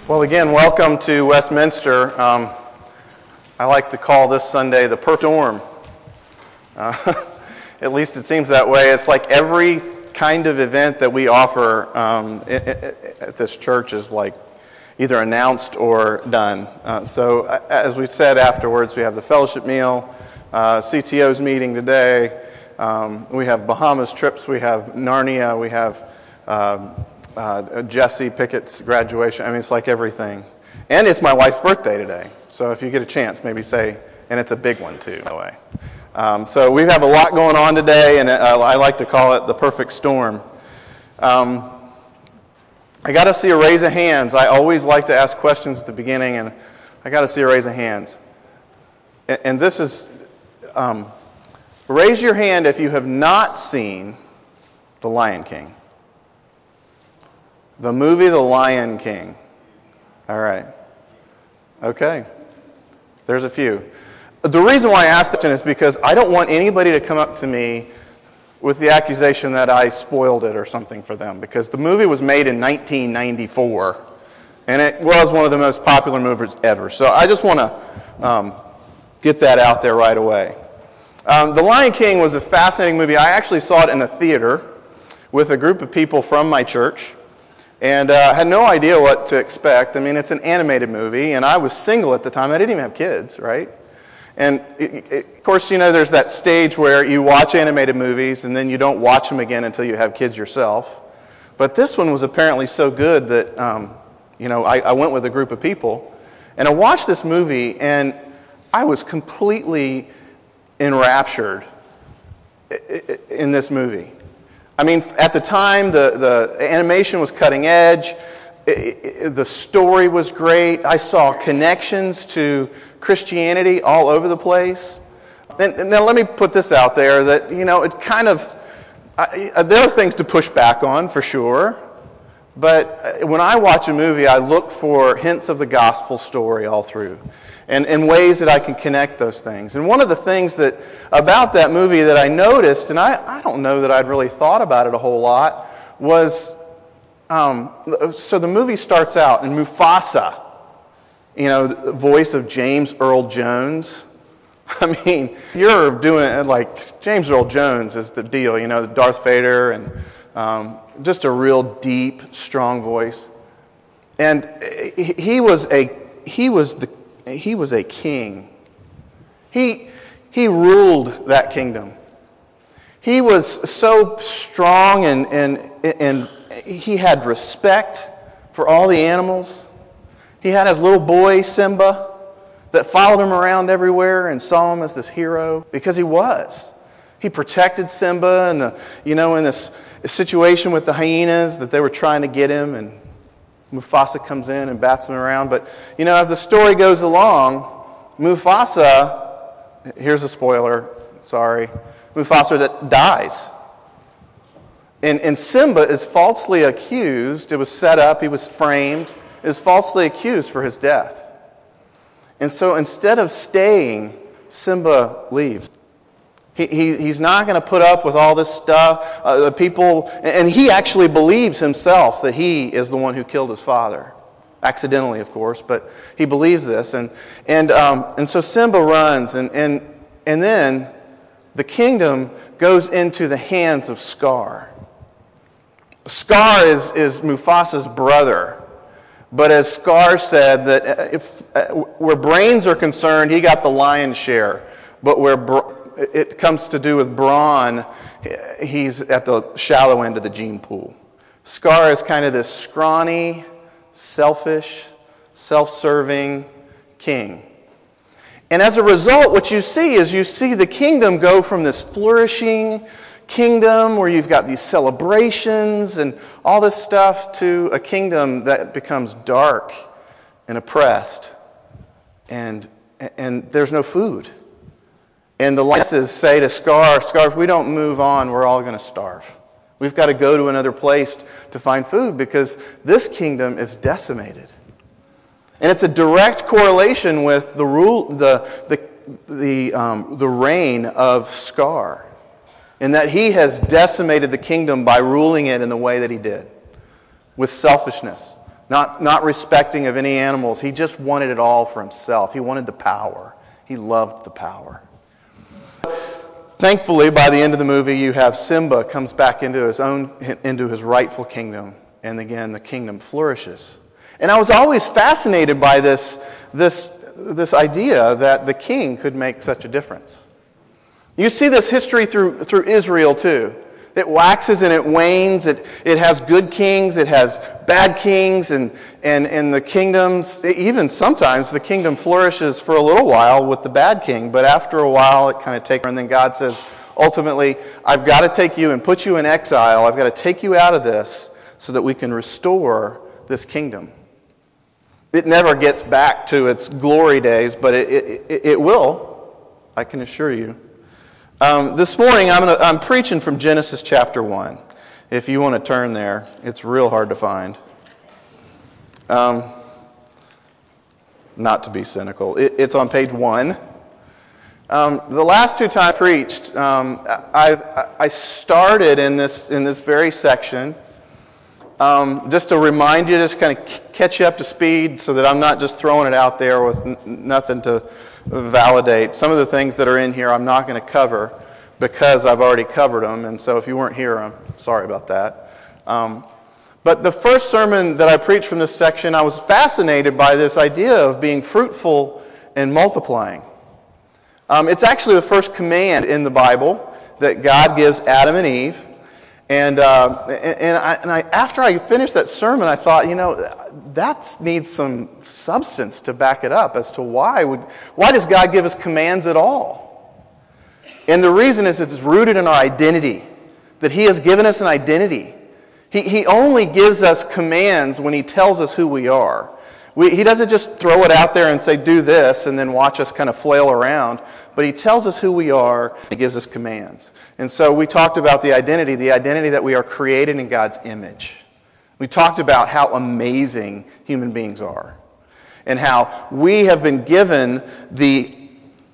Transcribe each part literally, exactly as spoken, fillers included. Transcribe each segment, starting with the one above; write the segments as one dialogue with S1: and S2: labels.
S1: Well, again, welcome to Westminster. Um, I like to call this Sunday the perfect storm. Uh, at least it seems that way. It's like every kind of event that we offer um, at this church is like either announced or done. Uh, so as we said afterwards, we have the fellowship meal, uh, C T O's meeting today, um, we have Bahamas trips, we have Narnia, we have uh, uh, Jesse Pickett's graduation. I mean, it's like everything. And it's my wife's birthday today. So if you get a chance, maybe say, and it's a big one too, by the way. Um, so we have a lot going on today, and uh, I like to call it the perfect storm. Um, I got to see a raise of hands. I always like to ask questions at the beginning, and I got to see a raise of hands. And, and this is, um, raise your hand if you have not seen The Lion King. The movie The Lion King. All right. Okay. There's a few. The reason why I asked that is because I don't want anybody to come up to me with the accusation that I spoiled it or something for them, because the movie was made in nineteen ninety-four, and it was one of the most popular movies ever. So I just want to um, get that out there right away. Um, The Lion King was a fascinating movie. I actually saw it in the theater with a group of people from my church, and uh, had no idea what to expect. I mean, it's an animated movie, and I was single at the time. I didn't even have kids, right? And, it, it, of course, you know, there's that stage where you watch animated movies and then you don't watch them again until you have kids yourself. But this one was apparently so good that, um, you know, I, I went with a group of people. And I watched this movie, and I was completely enraptured in this movie. I mean, at the time, the, the animation was cutting edge. It, it, the story was great. I saw connections to Christianity all over the place. And, and now let me put this out there that, you know, it kind of, I, there are things to push back on for sure. But when I watch a movie, I look for hints of the gospel story all through, and, and ways that I can connect those things. And one of the things that about that movie that I noticed, and I, I don't know that I'd really thought about it a whole lot, was, um, so the movie starts out, and Mufasa, you know, the voice of James Earl Jones. I mean, you're doing, like, James Earl Jones is the deal, you know, Darth Vader, and um, just a real deep, strong voice. And he was a he was the he was a king. He he ruled that kingdom. He was so strong, and and and he had respect for all the animals. He had his little boy, Simba, that followed him around everywhere and saw him as this hero, because he was. He protected Simba, and the you know in this situation with the hyenas that they were trying to get him, and Mufasa comes in and bats him around. But you know, as the story goes along, Mufasa, here's a spoiler, sorry, Mufasa that dies. And, and Simba is falsely accused. It was set up, he was framed, is falsely accused for his death. And so instead of staying, Simba leaves. He, he he's not going to put up with all this stuff. Uh, the people, and he actually believes himself that he is the one who killed his father, accidentally, of course, but he believes this. And and um, and so Simba runs, and and and then the kingdom goes into the hands of Scar. Scar is is Mufasa's brother. But as Scar said, that if uh, where brains are concerned, he got the lion's share. But where br- it comes to do with brawn, he's at the shallow end of the gene pool. Scar is kind of this scrawny, selfish, self-serving king. And as a result, what you see is you see the kingdom go from this flourishing kingdom where you've got these celebrations and all this stuff to a kingdom that becomes dark and oppressed, and and there's no food. And the lions say to Scar, Scar, if we don't move on, we're all going to starve. We've got to go to another place to find food because this kingdom is decimated. And it's a direct correlation with the rule, the the the um, the reign of Scar, in that he has decimated the kingdom by ruling it in the way that he did, with selfishness, not, not respecting of any animals. He just wanted it all for himself. He wanted the power. He loved the power. Thankfully, by the end of the movie, you have Simba comes back into his own, into his rightful kingdom. And again, the kingdom flourishes. And I was always fascinated by this, this, this idea that the king could make such a difference. You see this history through, through Israel too. It waxes and it wanes. It, it has good kings. It has bad kings. And, and, and the kingdoms, even sometimes the kingdom flourishes for a little while with the bad king. But after a while, it kind of takes, and then God says, ultimately, I've got to take you and put you in exile. I've got to take you out of this so that we can restore this kingdom. It never gets back to its glory days, but it, it, it will, I can assure you. Um, this morning, I'm, gonna, I'm preaching from Genesis chapter one. If you want to turn there, it's real hard to find. Um, not to be cynical. It, it's on page one. Um, the last two times I preached, um, I, I started in this, in this very section, um, just to remind you, just kind of catch you up to speed so that I'm not just throwing it out there with n- nothing to validate. Some of the things that are in here I'm not going to cover because I've already covered them, and so if you weren't here, I'm sorry about that. Um, but the first sermon that I preached from this section, I was fascinated by this idea of being fruitful and multiplying. Um, it's actually the first command in the Bible that God gives Adam and Eve. And uh, and, and, I, and I, after I finished that sermon, I thought, you know, that needs some substance to back it up as to why would why does God give us commands at all? And the reason is it's rooted in our identity, that He has given us an identity. He, he only gives us commands when He tells us who we are. We, he doesn't just throw it out there and say, do this, and then watch us kind of flail around. But He tells us who we are. He gives us commands. And so we talked about the identity, the identity that we are created in God's image. We talked about how amazing human beings are and how we have been given the,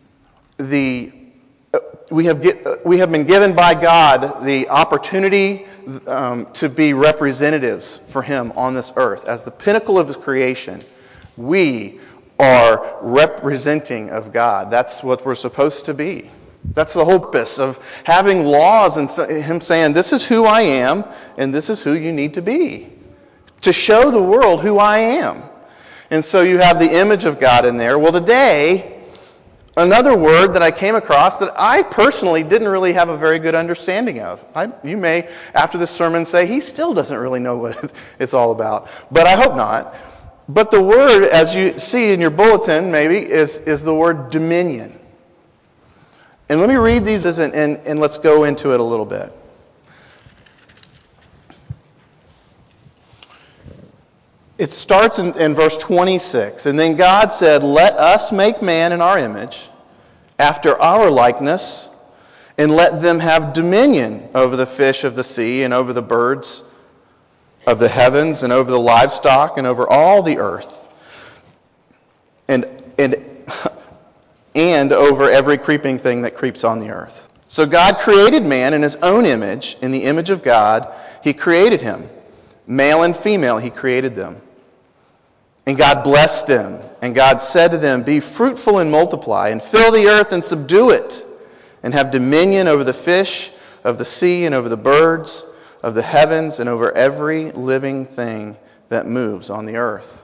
S1: the uh, we have get, uh, we have been given by God the opportunity um, to be representatives for Him on this earth. As the pinnacle of His creation, we are representing of God. That's what we're supposed to be. That's the whole purpose of having laws and Him saying, this is who I am and this is who you need to be. To show the world who I am. And so you have the image of God in there. Well, today, another word that I came across that I personally didn't really have a very good understanding of. I, you may, after this sermon, say, he still doesn't really know what it's all about. But I hope not. But the word, as you see in your bulletin, maybe, is, is the word dominion. And let me read these and, and, and let's go into it a little bit. It starts in, in verse twenty-six. And then God said, let us make man in our image, after our likeness, and let them have dominion over the fish of the sea, and over the birds of the heavens, and over the livestock, and over all the earth, and and and over every creeping thing that creeps on the earth. So God created man in His own image. In the image of God, He created him. Male and female, He created them. And God blessed them. And God said to them, be fruitful and multiply, and fill the earth and subdue it, and have dominion over the fish of the sea, and over the birds of the heavens, and over every living thing that moves on the earth.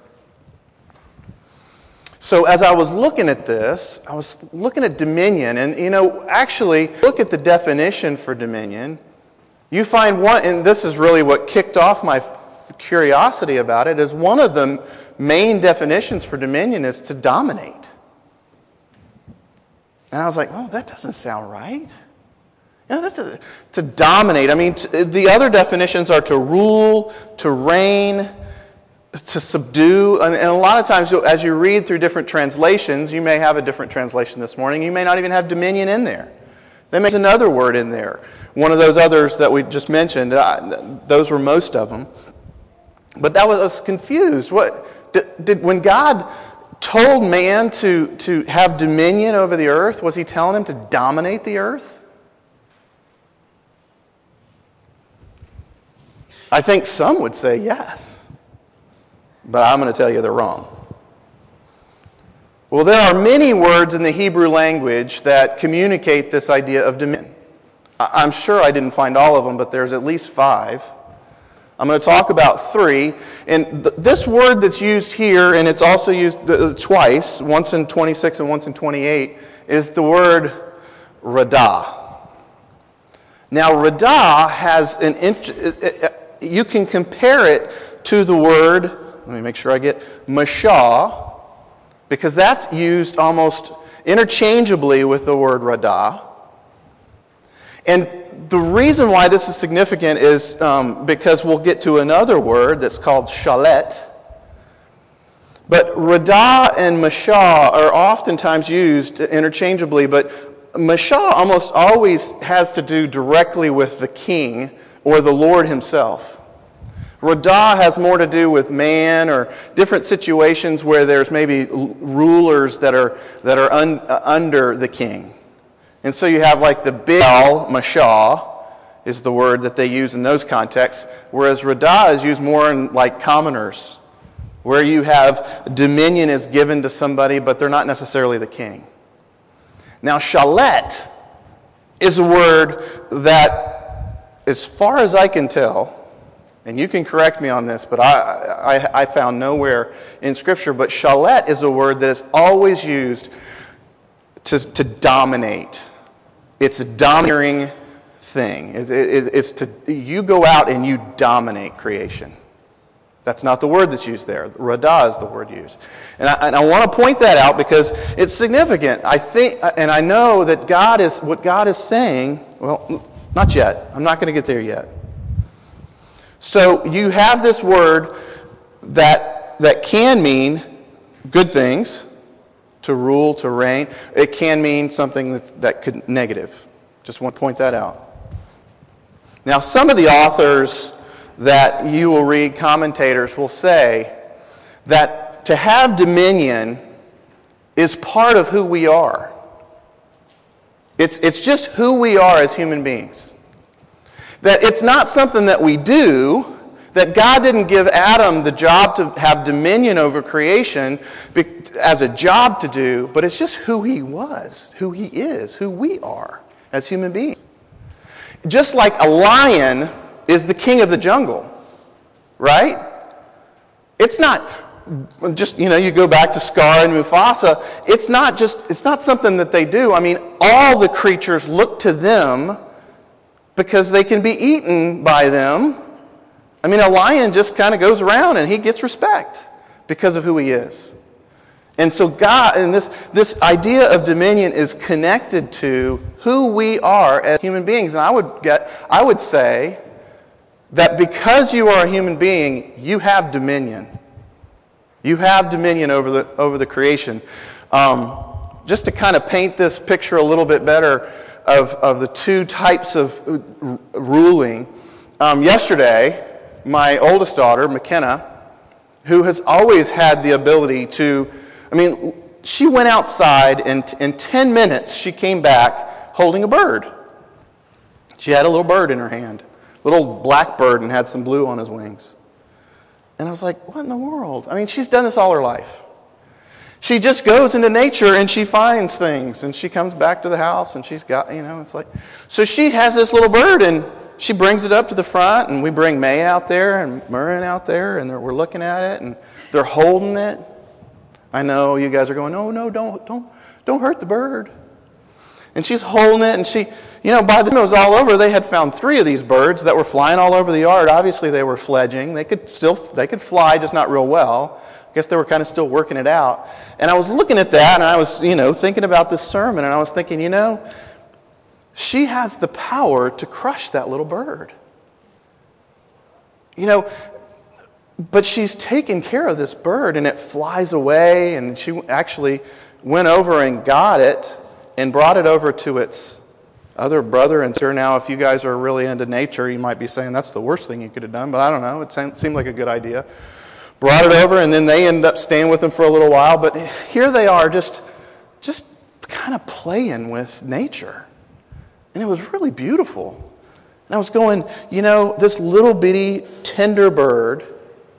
S1: So as I was looking at this, I was looking at dominion, and you know, actually, look at the definition for dominion. You find one, and this is really what kicked off my curiosity about it, is one of the main definitions for dominion is to dominate. And I was like, oh, that doesn't sound right. You know, that's a, to dominate. I mean, to, the other definitions are to rule, to reign, to subdue. And, and a lot of times, as you read through different translations, you may have a different translation this morning. You may not even have dominion in there. There may be another word in there. One of those others that we just mentioned, uh, those were most of them. But that was, I was confused. What did, did when God told man to, to have dominion over the earth, was He telling him to dominate the earth? I think some would say yes. but I'm going to tell you they're wrong. Well, there are many words in the Hebrew language that communicate this idea of dominion. I'm sure I didn't find all of them, but there's at least five. I'm going to talk about three. And th- this word that's used here, and it's also used uh, twice, once in twenty-six and once in twenty-eight, is the word radah. Now, radah has an... Int- you can compare it to the word, let me make sure I get, mashah, because that's used almost interchangeably with the word radah. And the reason why this is significant is um, because we'll get to another word that's called shalet. But radah and mashah are oftentimes used interchangeably, but mashah almost always has to do directly with the king or the Lord himself. Radah has more to do with man or different situations where there's maybe rulers that are that are un, uh, under the king. And so you have like the Baal Mashah is the word that they use in those contexts, whereas Radah is used more in like commoners, where you have dominion is given to somebody, but they're not necessarily the king. Now, shalet is a word that, as far as I can tell, and you can correct me on this, but I, I, I found nowhere in Scripture, but shalet is a word that is always used to, to dominate. It's a domineering thing. It, it, it's to, you go out and you dominate creation. That's not the word that's used there. Radah is the word used. And I, and I want to point that out because it's significant. I think, and I know that God is, what God is saying, well, not yet. I'm not going to get there yet. So you have this word that, that can mean good things, to rule, to reign. It can mean something that's, that could negative. Just want to point that out. Now, some of the authors that you will read, commentators, will say that to have dominion is part of who we are. It's, it's just who we are as human beings. That it's not something that we do, that God didn't give Adam the job to have dominion over creation as a job to do, but it's just who he was, who he is, who we are as human beings. Just like a lion is the king of the jungle, right? It's not just, you know, you go back to Scar and Mufasa, it's not just, it's not something that they do. I mean, all the creatures look to them because they can be eaten by them. I mean, a lion just kind of goes around and he gets respect because of who he is. And so God, and this, this idea of dominion is connected to who we are as human beings. And I would get, I would say that because you are a human being, you have dominion. You have dominion over the over the creation. Um, just to kind of paint this picture a little bit better of, of the two types of r- ruling. Um, yesterday, my oldest daughter, McKenna, who has always had the ability to, I mean, she went outside and in ten minutes she came back holding a bird. She had a little bird in her hand, a little black bird, and had some blue on his wings. And I was like, what in the world? I mean, she's done this all her life. She just goes into nature and she finds things, and she comes back to the house and she's got, you know, it's like, so she has this little bird and she brings it up to the front, and we bring May out there and Murren out there, and we're looking at it and they're holding it. I know you guys are going, no, no, don't, don't, don't hurt the bird. And she's holding it, and she, you know, by the time it was all over, they had found three of these birds that were flying all over the yard. Obviously, they were fledging. They could still, they could fly, just not real well. I guess they were kind of still working it out. And I was looking at that, and I was, you know, thinking about this sermon, and I was thinking, you know, she has the power to crush that little bird. You know, but she's taken care of this bird, and it flies away, and she actually went over and got it and brought it over to its other brother and sister. Now, if you guys are really into nature, you might be saying that's the worst thing you could have done, but I don't know. It seemed like a good idea. Brought it over, and then they ended up staying with them for a little while, but here they are just, just kind of playing with nature. And it was really beautiful. And I was going, you know, this little bitty, tender bird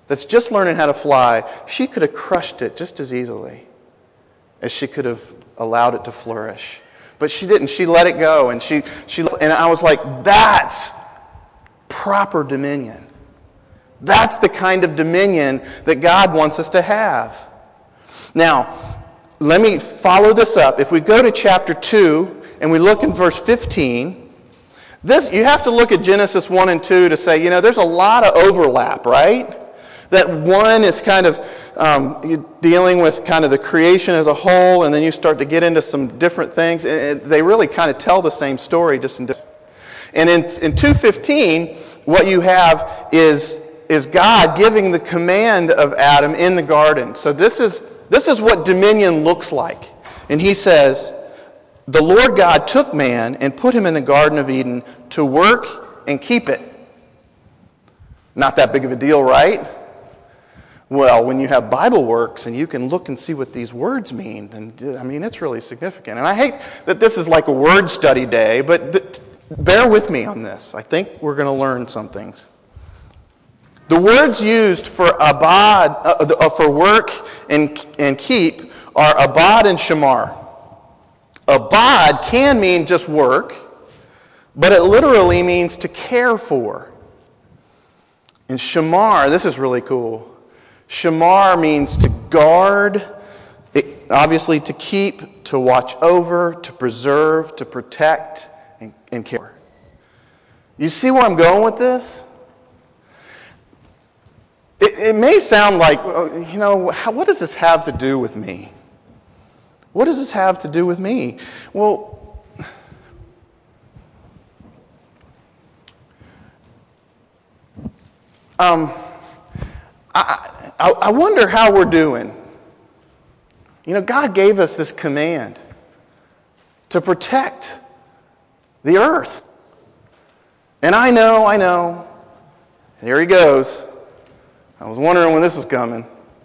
S1: that's just learning how to fly, she could have crushed it just as easily as she could have allowed it to flourish. But she didn't. She let it go, and she she and I was like, that's proper dominion. That's the kind of dominion that God wants us to have. Now, let me follow this up. If we go to chapter two and we look in verse fifteen, this you have to look at Genesis one and two to say, you know, there's a lot of overlap, right? That one is kind of um, dealing with kind of the creation as a whole, and then you start to get into some different things. And they really kind of tell the same story, just in different. And in, in two fifteen, what you have is, is God giving the command of Adam in the garden. So this is, this is what dominion looks like. And he says, the Lord God took man and put him in the Garden of Eden to work and keep it. Not that big of a deal, right? Well, when you have Bible works and you can look and see what these words mean, then, I mean, it's really significant. And I hate that this is like a word study day, but th- bear with me on this. I think we're going to learn some things. The words used for abad, uh, for work and, and keep are abad and shamar. Abad can mean just work, but it literally means to care for. And shamar, this is really cool. Shamar means to guard, it, obviously to keep, to watch over, to preserve, to protect, and, and care. You see where I'm going with this? It, it may sound like, you know, how, what does this have to do with me? What does this have to do with me? Well, um, I... I, I wonder how we're doing. You know, God gave us this command to protect the earth. And I know, I know, here he goes. I was wondering when this was coming.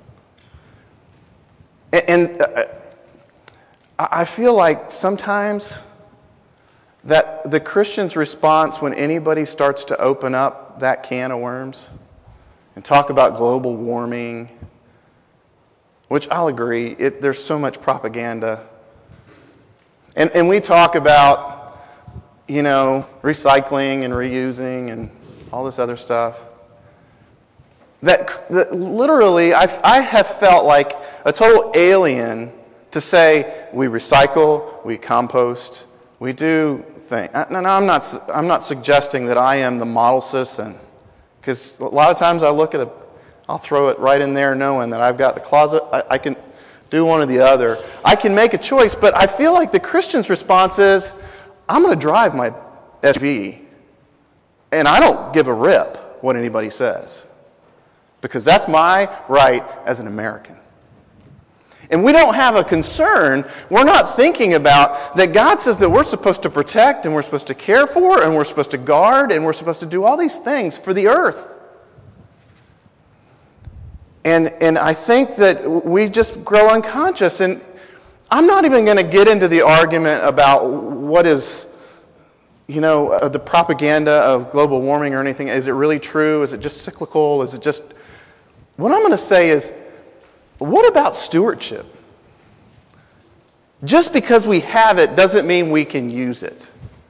S1: And, and uh, I feel like sometimes that the Christian's response when anybody starts to open up that can of worms and talk about global warming, which I'll agree, it, there's so much propaganda. And, and we talk about, you know, recycling and reusing and all this other stuff. That, that literally, I, I have felt like a total alien to say we recycle, we compost, we do things. No, no, I'm not, I'm not suggesting that I am the model citizen. Because a lot of times I look at a, I'll throw it right in there knowing that I've got the closet. I, I can do one or the other. I can make a choice, but I feel like the Christian's response is, I'm going to drive my S U V, and I don't give a rip what anybody says. Because that's my right as an American. And we don't have a concern, we're not thinking about that God says that we're supposed to protect and we're supposed to care for and we're supposed to guard and we're supposed to do all these things for the earth. And, and I think that we just grow unconscious. And I'm not even going to get into the argument about what is, you know, uh, the propaganda of global warming or anything. Is it really true? Is it just cyclical? Is it just... What I'm going to say is, what about stewardship? Just because we have it doesn't mean we can use it.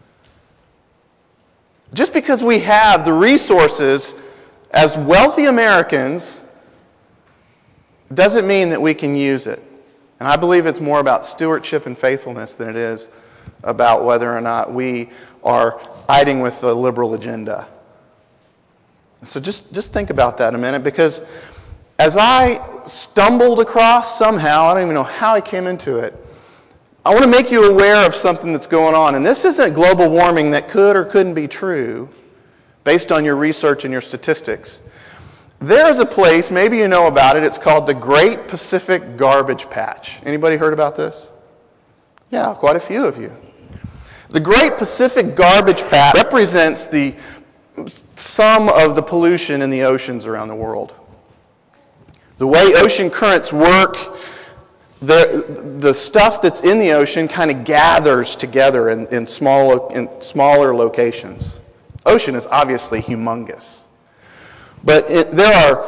S1: Just because we have the resources as wealthy Americans doesn't mean that we can use it. And I believe it's more about stewardship and faithfulness than it is about whether or not we are siding with the liberal agenda. So just, just think about that a minute, because as I stumbled across somehow, I don't even know how I came into it, I want to make you aware of something that's going on. And this isn't global warming that could or couldn't be true based on your research and your statistics. There is a place, maybe you know about it, it's called the Great Pacific Garbage Patch. Anybody heard about this? Yeah, quite a few of you. The Great Pacific Garbage Patch represents the sum of the pollution in the oceans around the world. The way ocean currents work, the, the stuff that's in the ocean kind of gathers together in, in, small, in smaller locations. Ocean is obviously humongous. But it, there are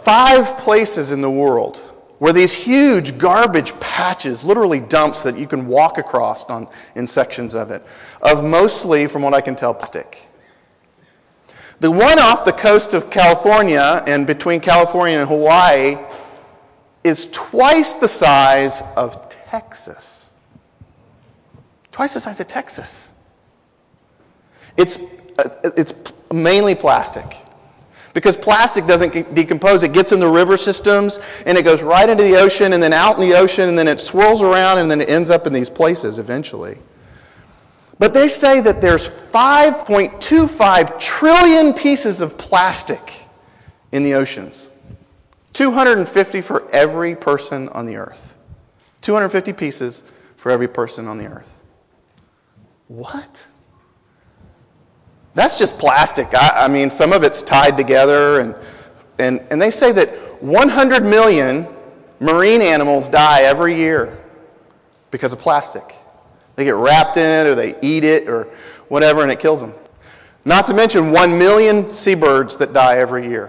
S1: five places in the world where these huge garbage patches, literally dumps that you can walk across on, in sections of it, of mostly, from what I can tell, plastic. The one off the coast of California and between California and Hawaii is twice the size of Texas. Twice the size of Texas. It's, it's mainly plastic. Because plastic doesn't decompose. It gets in the river systems, and it goes right into the ocean, and then out in the ocean, and then it swirls around, and then it ends up in these places eventually. But they say that there's five point two five trillion pieces of plastic in the oceans. two hundred fifty for every person on the earth. two hundred fifty pieces for every person on the earth. What? That's just plastic. I, I mean, some of it's tied together, and, and, and they say that one hundred million marine animals die every year because of plastic. They get wrapped in it, or they eat it, or whatever, and it kills them. Not to mention one million seabirds that die every year.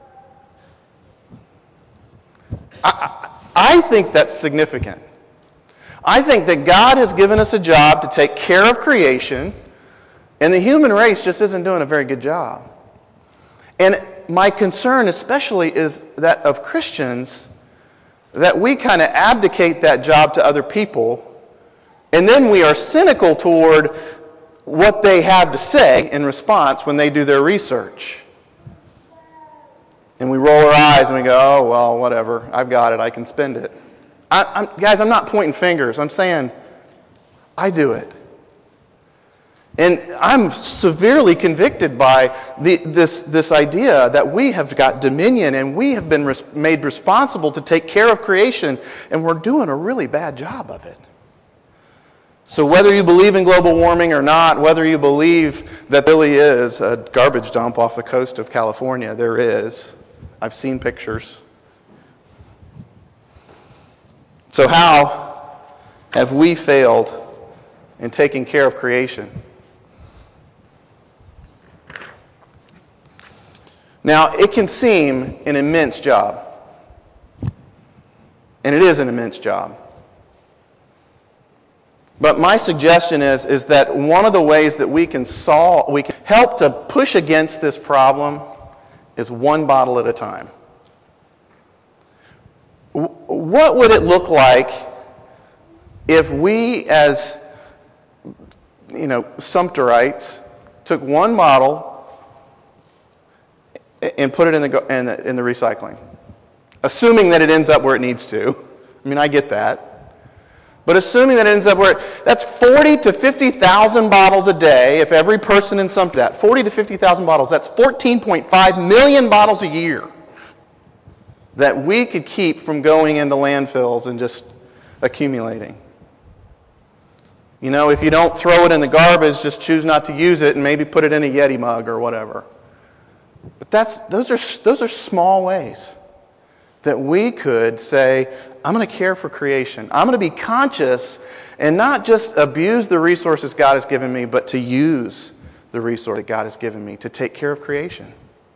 S1: I, I think that's significant. I think that God has given us a job to take care of creation, and the human race just isn't doing a very good job. And my concern especially is that of Christians, that we kind of abdicate that job to other people, and then we are cynical toward what they have to say in response when they do their research. And we roll our eyes and we go, oh, well, whatever, I've got it, I can spend it. I, I'm, guys, I'm not pointing fingers. I'm saying, I do it. And I'm severely convicted by the, this, this idea that we have got dominion and we have been res- made responsible to take care of creation, and we're doing a really bad job of it. So whether you believe in global warming or not, whether you believe that there really is a garbage dump off the coast of California, there is. I've seen pictures. So how have we failed in taking care of creation? Now, it can seem an immense job. And it is an immense job. But my suggestion is, is that one of the ways that we can solve, we can help to push against this problem is one bottle at a time. What would it look like if we, as you know, Sumterites, took one bottle and put it in the, in the in the recycling, assuming that it ends up where it needs to? I mean, I get that. But assuming that it ends up where, it, that's forty to fifty thousand bottles a day, if every person in some, that, forty to fifty thousand bottles, that's fourteen point five million bottles a year that we could keep from going into landfills and just accumulating. You know, if you don't throw it in the garbage, just choose not to use it and maybe put it in a Yeti mug or whatever. But that's those are those are small ways that we could say, I'm going to care for creation. I'm going to be conscious and not just abuse the resources God has given me, but to use the resource that God has given me to take care of creation.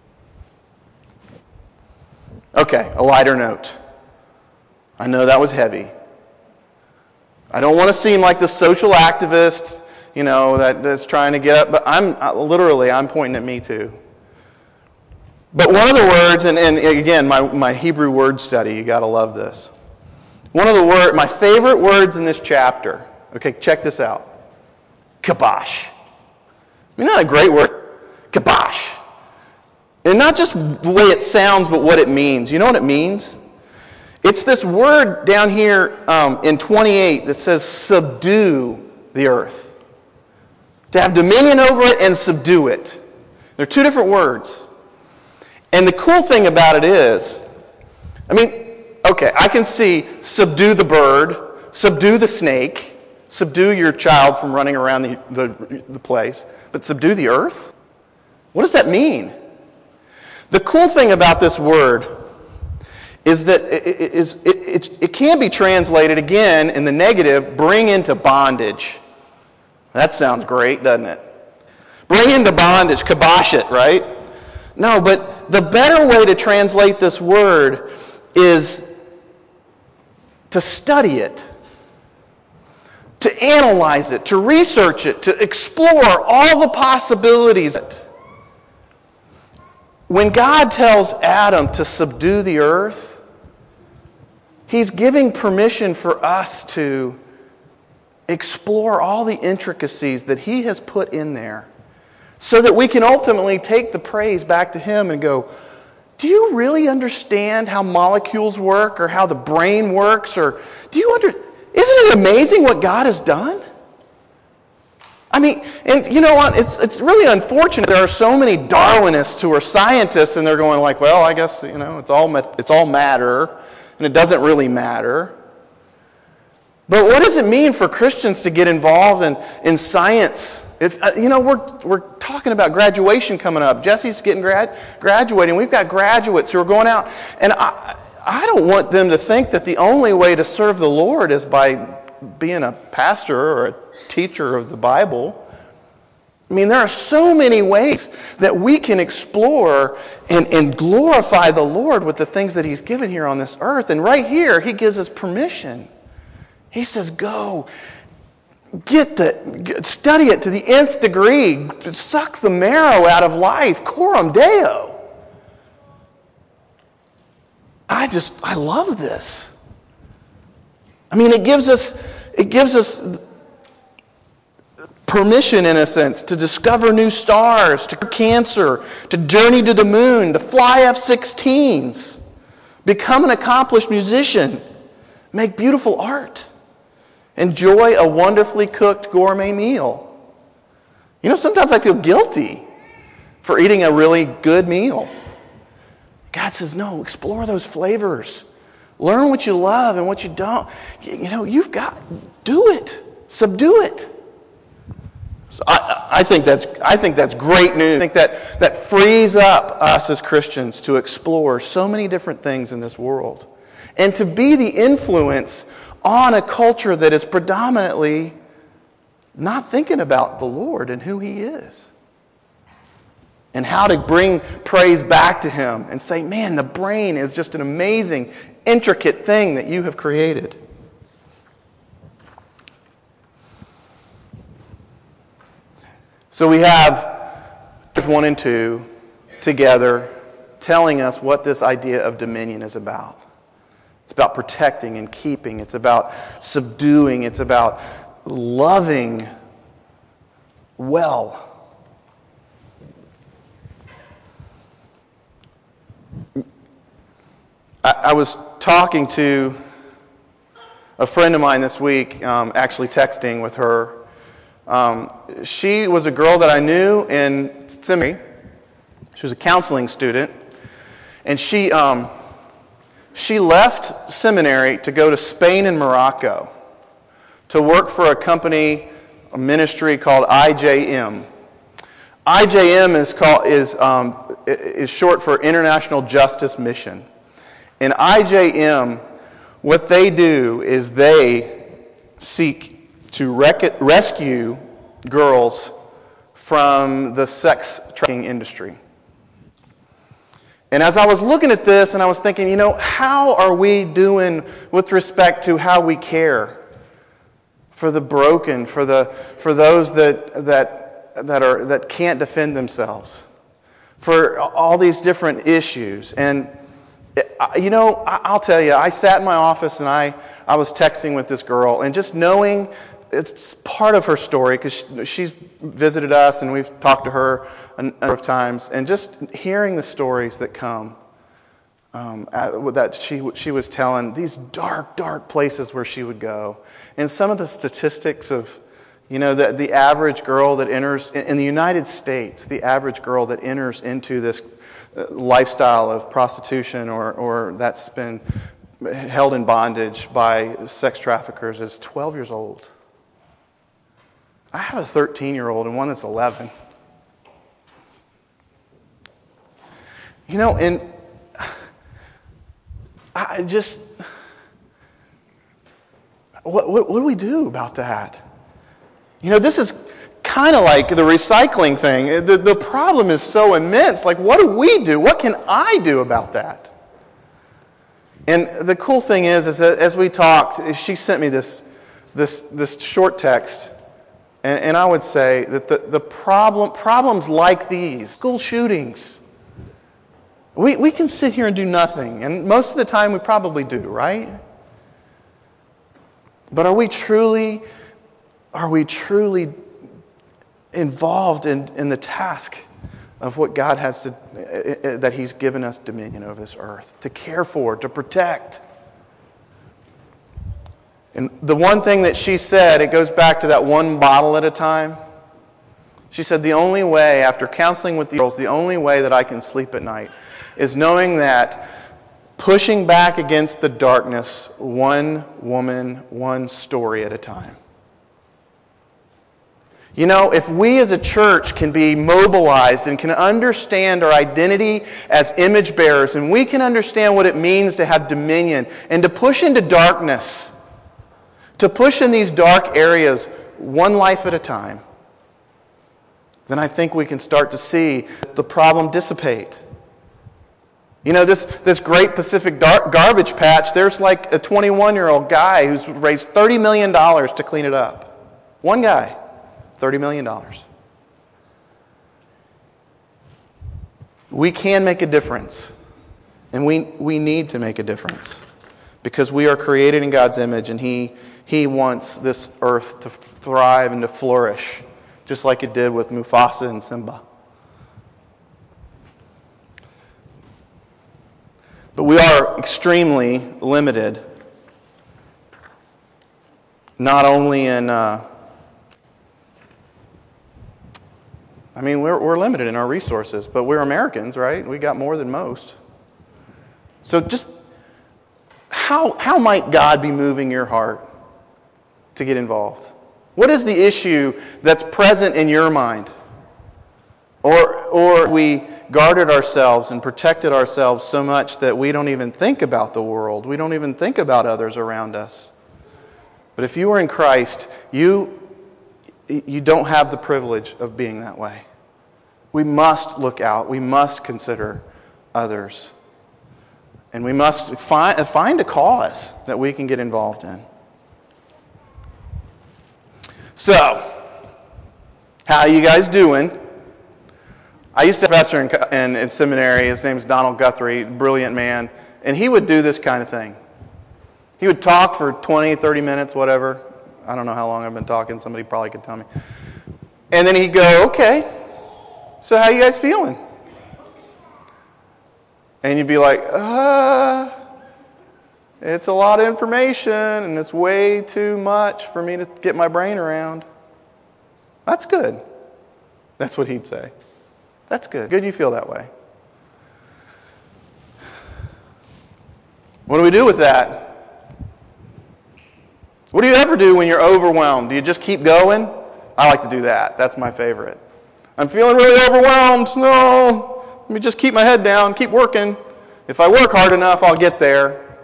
S1: Okay, a lighter note. I know that was heavy. I don't want to seem like the social activist, you know, that, that's trying to get up, but I'm literally, I'm pointing at me too. But one of the words, and, and again, my, my Hebrew word study, you got to love this. One of the word, my favorite words in this chapter, okay, check this out. Kabosh. I mean, not a great word. Kabosh. And not just the way it sounds, but what it means. You know what it means? It's this word down here um, in twenty-eight that says subdue the earth. To have dominion over it and subdue it. They're two different words. And the cool thing about it is, I mean, okay, I can see subdue the bird, subdue the snake, subdue your child from running around the, the, the place, but subdue the earth? What does that mean? The cool thing about this word is that it, it, it, it, it can be translated, again, in the negative, bring into bondage. That sounds great, doesn't it? Bring into bondage, kibosh it, right? No, but the better way to translate this word is to study it, to analyze it, to research it, to explore all the possibilities. When God tells Adam to subdue the earth, He's giving permission for us to explore all the intricacies that He has put in there so that we can ultimately take the praise back to Him and go, do you really understand how molecules work or how the brain works? Or do you under, isn't it amazing what God has done? I mean, and you know what? It's it's really unfortunate. There are so many Darwinists who are scientists, and they're going like, "Well, I guess you know it's all it's all matter, and it doesn't really matter." But what does it mean for Christians to get involved in in science? If uh, you know, we're we're talking about graduation coming up. Jesse's getting grad graduating. We've got graduates who are going out, and I I don't want them to think that the only way to serve the Lord is by being a pastor or a teacher of the Bible. I mean, there are so many ways that we can explore and, and glorify the Lord with the things that He's given here on this earth. And right here, He gives us permission. He says, go, get the, study it to the nth degree, suck the marrow out of life, coram Deo. I just, I love this. I mean, it gives us, it gives us permission, in a sense, to discover new stars, to cure cancer, to journey to the moon, to fly F sixteens, become an accomplished musician, make beautiful art, enjoy a wonderfully cooked gourmet meal. You know, sometimes I feel guilty for eating a really good meal. God says, no, explore those flavors. Learn what you love and what you don't. You know, you've got, do it. Subdue it. So I, I think that's I think that's great news. I think that, that frees up us as Christians to explore so many different things in this world. And to be the influence on a culture that is predominantly not thinking about the Lord and who He is. And how to bring praise back to Him and say, man, the brain is just an amazing, intricate thing that you have created. So we have verses one and two together telling us what this idea of dominion is about. It's about protecting and keeping. It's about subduing. It's about loving well. I, I was talking to a friend of mine this week, um, actually texting with her. Um, she was a girl that I knew in seminary. She was a counseling student. And she um, she left seminary to go to Spain and Morocco to work for a company, a ministry called I J M. I J M is called is um, is short for International Justice Mission. And I J M, what they do is they seek to rec- rescue girls from the sex trafficking industry. And as I was looking at this and I was thinking, you know, how are we doing with respect to how we care for the broken, for the for those that that that are that can't defend themselves, for all these different issues? And you know, I'll tell you, I sat in my office and I, I was texting with this girl, and just knowing it's part of her story, because she's visited us and we've talked to her a number of times, and just hearing the stories that come, um, that she she was telling, these dark, dark places where she would go, and some of the statistics of, you know, the, the average girl that enters, in the United States, the average girl that enters into this lifestyle of prostitution or, or that's been held in bondage by sex traffickers is twelve years old. I have a thirteen-year-old and one that's eleven. You know, and I just, what, what, what do we do about that? You know, this is kind of like the recycling thing. The, the problem is so immense. Like, what do we do? What can I do about that? And the cool thing is, is that as we talked, she sent me this, this, this short text. And, and I would say that the, the problem, problems like these, school shootings, we, we can sit here and do nothing. And most of the time we probably do, right? But are we truly, are we truly involved in, in the task of what God has to, uh, that He's given us dominion over this earth, to care for, to protect? And the one thing that she said, it goes back to that one bottle at a time. She said, the only way, after counseling with the girls, the only way that I can sleep at night is knowing that pushing back against the darkness, one woman, one story at a time. You know, if we as a church can be mobilized and can understand our identity as image bearers, and we can understand what it means to have dominion and to push into darkness, to push in these dark areas one life at a time, then I think we can start to see the problem dissipate. You know, this, this Great Pacific Dar- Garbage Patch, there's like a twenty-one-year-old guy who's raised thirty million dollars to clean it up. One guy. thirty million dollars. We can make a difference. And we, we need to make a difference. Because we are created in God's image, and He, he wants this earth to thrive and to flourish, just like it did with Mufasa and Simba. But we are extremely limited, not only in... Uh, I mean, we're, we're limited in our resources, but we're Americans, right? We got more than most. So just how, how might God be moving your heart to get involved? What is the issue that's present in your mind? Or, or we guarded ourselves and protected ourselves so much that we don't even think about the world. We don't even think about others around us. But if you are in Christ, you... You don't have the privilege of being that way. We must look out. We must consider others. And we must find, find a cause that we can get involved in. So, how are you guys doing? I used to have a professor in, in, in seminary. His name's Donald Guthrie, brilliant man. And he would do this kind of thing. He would talk for twenty, thirty minutes, whatever. I don't know how long I've been talking. Somebody probably could tell me. And then he'd go, okay, so how you guys feeling? And you'd be like, uh, it's a lot of information, and it's way too much for me to get my brain around. That's good. That's what he'd say. That's good. Good you feel that way. What do we do with that? What do you ever do when you're overwhelmed? Do you just keep going? I like to do that. That's my favorite. I'm feeling really overwhelmed. No, let me just keep my head down, keep working. If I work hard enough, I'll get there.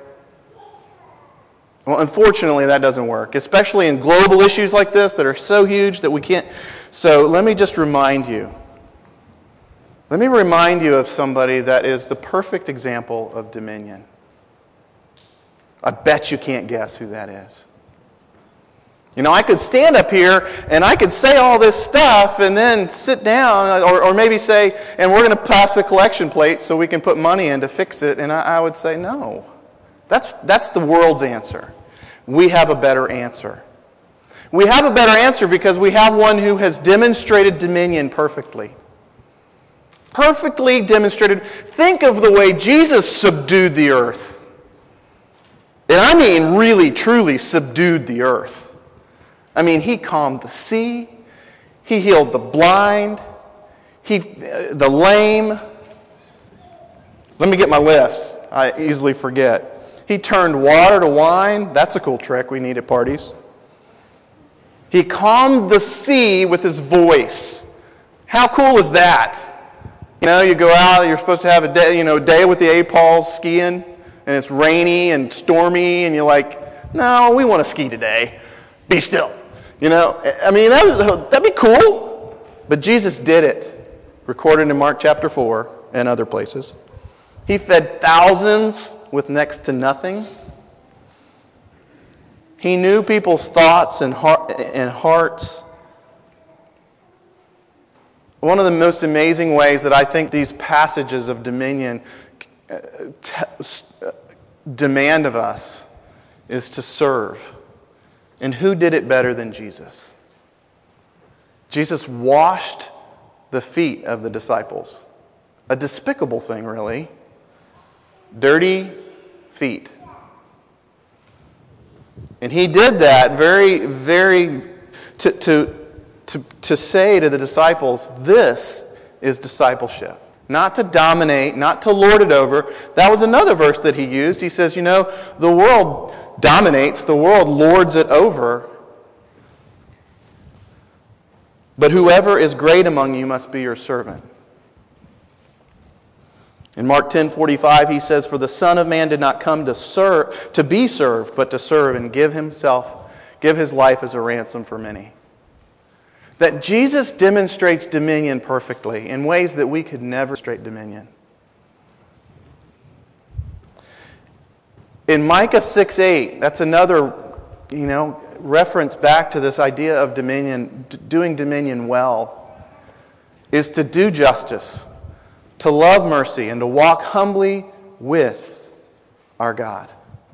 S1: Well, unfortunately, that doesn't work, especially in global issues like this that are so huge that we can't. So let me just remind you. Let me remind you of somebody that is the perfect example of dominion. I bet you can't guess who that is. You know, I could stand up here and I could say all this stuff and then sit down, or, or maybe say, and we're going to pass the collection plate so we can put money in to fix it. And I, I would say, no. That's, that's the world's answer. We have a better answer. We have a better answer because we have one who has demonstrated dominion perfectly. Perfectly demonstrated. Think of the way Jesus subdued the earth. And I mean really, truly subdued the earth. I mean, he calmed the sea. He healed the blind. He, the lame. Let me get my list. I easily forget. He turned water to wine. That's a cool trick we need at parties. He calmed the sea with his voice. How cool is that? You know, you go out, you're supposed to have a day, you know, a day with the A P A Ls skiing, and it's rainy and stormy, and you're like, no, we want to ski today. Be still. You know, I mean, that, that'd be cool. But Jesus did it, recorded in Mark chapter four and other places. He fed thousands with next to nothing. He knew people's thoughts and hearts. One of the most amazing ways that I think these passages of dominion demand of us is to serve. And who did it better than Jesus? Jesus washed the feet of the disciples. A despicable thing, really. Dirty feet. And he did that very, very, to, to, to, to say to the disciples, this is discipleship. Not to dominate, not to lord it over. That was another verse that he used. He says, you know, the world dominates, the world lords it over. But whoever is great among you must be your servant. In Mark ten forty-five, he says, for the Son of Man did not come to serve, to be served, but to serve and give himself, give his life as a ransom for many. That Jesus demonstrates dominion perfectly in ways that we could never demonstrate dominion. In Micah six eight, that's another, you know, reference back to this idea of dominion, doing dominion well, is to do justice, to love mercy, and to walk humbly with our God.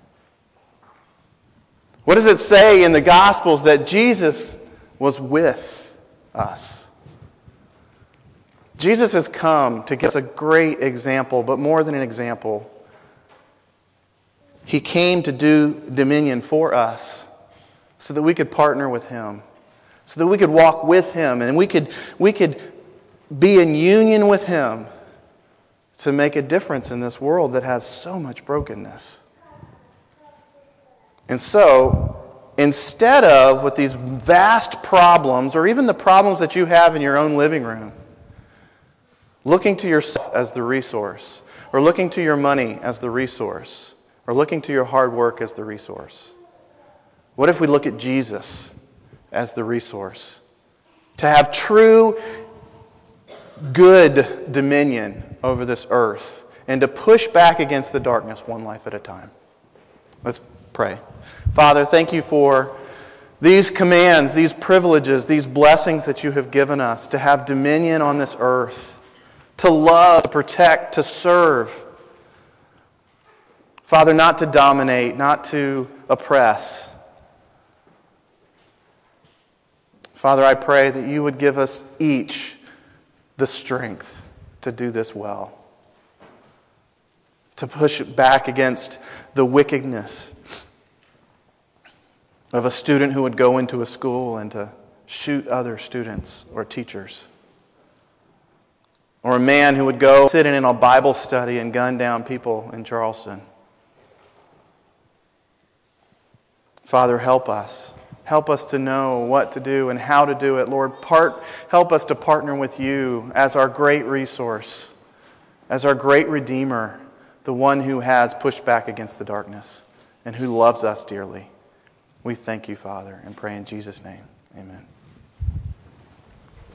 S1: What does it say in the Gospels? That Jesus was with us. Jesus has come to give us a great example, but more than an example. He came to do dominion for us so that we could partner with Him, so that we could walk with Him, and we could, we could be in union with Him to make a difference in this world that has so much brokenness. And so, instead of with these vast problems, or even the problems that you have in your own living room, looking to yourself as the resource, or looking to your money as the resource, or looking to your hard work as the resource, what if we look at Jesus as the resource? To have true, good dominion over this earth, and to push back against the darkness one life at a time. Let's pray. Father, thank you for these commands, these privileges, these blessings that you have given us to have dominion on this earth, to love, to protect, to serve. Father, not to dominate, not to oppress. Father, I pray that you would give us each the strength to do this well, to push back against the wickedness of a student who would go into a school and to shoot other students or teachers, or a man who would go sit in a Bible study and gun down people in Charleston. Father, help us. Help us to know what to do and how to do it. Lord, part, help us to partner with you as our great resource, as our great Redeemer, the one who has pushed back against the darkness and who loves us dearly. We thank you, Father, and pray in Jesus' name. Amen.